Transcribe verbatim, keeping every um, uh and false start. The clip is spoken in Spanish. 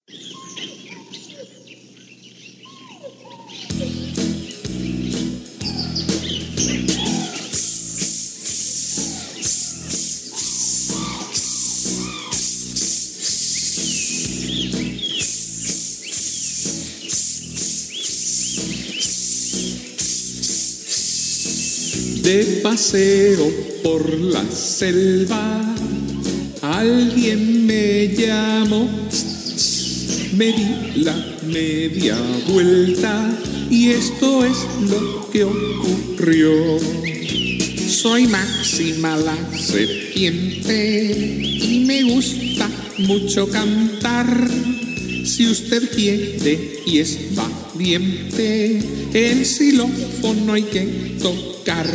De paseo por la selva, alguien me llamó, me di la media vuelta y esto es lo que ocurrió. Soy Máxima la serpiente y me gusta mucho cantar. Si usted quiere y es valiente, el xilófono hay que tocar.